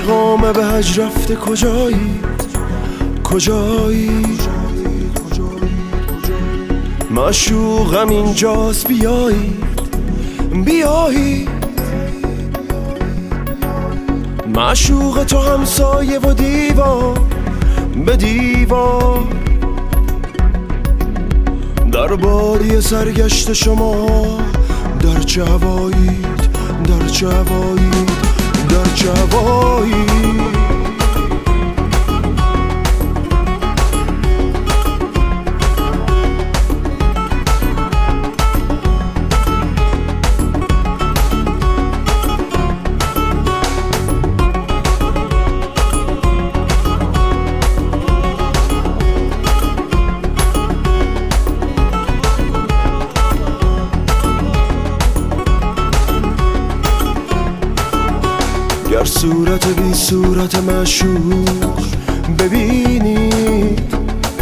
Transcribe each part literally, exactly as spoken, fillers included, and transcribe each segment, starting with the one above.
پیغام به هجر رفته کجایی کجایی معشوقم اینجاست بیایی بیایی معشوق تو همسایه و دیوار به دیوار در بادی سرگشت شما در چه هوایید در چه هوایید در چه هوایید گر صورت بی صورت معشوق ببینید،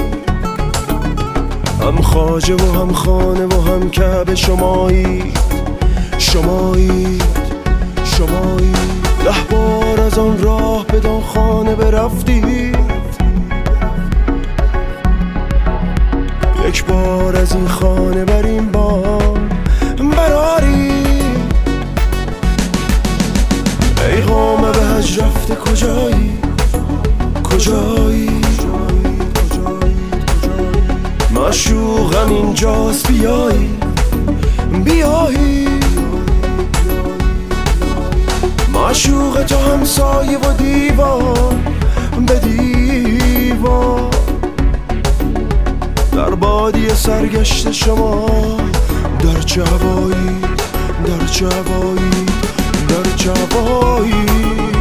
هم خواجه و هم خانه و هم کعبه شمایید شمایید شمایید. ده بار از آن راه بدان خانه برفتید، یک بار از این خانه بر این بام برارید. پیغام به هجر رفته کجایی کجایی معشوقم اینجاست بیایی بیایی معشوق تو همسایه و دیوار به دیوار در بادی سرگشت شما در چه هوایی در چه هوایی در چه هوایی